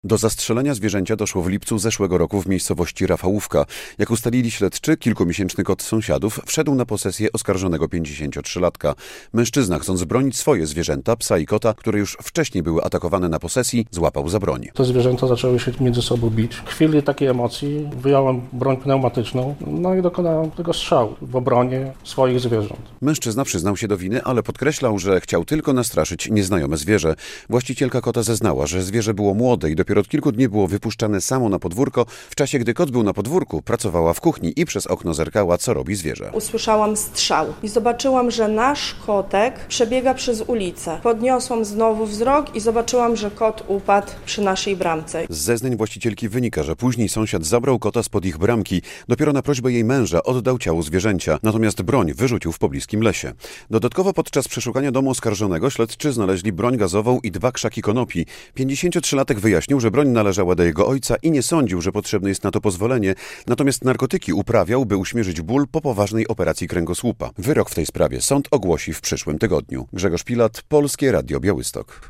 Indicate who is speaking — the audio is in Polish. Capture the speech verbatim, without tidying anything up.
Speaker 1: Do zastrzelenia zwierzęcia doszło w lipcu zeszłego roku w miejscowości Rafałówka. Jak ustalili śledczy, kilkumiesięczny kot sąsiadów wszedł na posesję oskarżonego pięćdziesięciotrzylatka. Mężczyzna, chcąc bronić swoje zwierzęta, psa i kota, które już wcześniej były atakowane na posesji, złapał za broń.
Speaker 2: Te zwierzęta zaczęły się między sobą bić. W chwili takiej emocji wyjąłem broń pneumatyczną, no i dokonałem tego strzału w obronie swoich zwierząt.
Speaker 1: Mężczyzna przyznał się do winy, ale podkreślał, że chciał tylko nastraszyć nieznajome zwierzę. Właścicielka kota zeznała, że zwierzę było młode i dopiero od kilku dni było wypuszczane samo na podwórko. W czasie, gdy kot był na podwórku, pracowała w kuchni i przez okno zerkała, co robi zwierzę.
Speaker 3: Usłyszałam strzał i zobaczyłam, że nasz kotek przebiega przez ulicę. Podniosłam znowu wzrok i zobaczyłam, że kot upadł przy naszej bramce.
Speaker 1: Z zeznań właścicielki wynika, że później sąsiad zabrał kota spod ich bramki. Dopiero na prośbę jej męża oddał ciało zwierzęcia, natomiast broń wyrzucił w pobliskim lesie. Dodatkowo podczas przeszukania domu oskarżonego śledczy znaleźli broń gazową i dwa krzaki konopi. pięćdziesięciotrzylatek wyjaśnił, że broń należała do jego ojca i nie sądził, że potrzebne jest na to pozwolenie, natomiast narkotyki uprawiał, by uśmierzyć ból po poważnej operacji kręgosłupa. Wyrok w tej sprawie sąd ogłosi w przyszłym tygodniu. Grzegorz Pilat, Polskie Radio Białystok.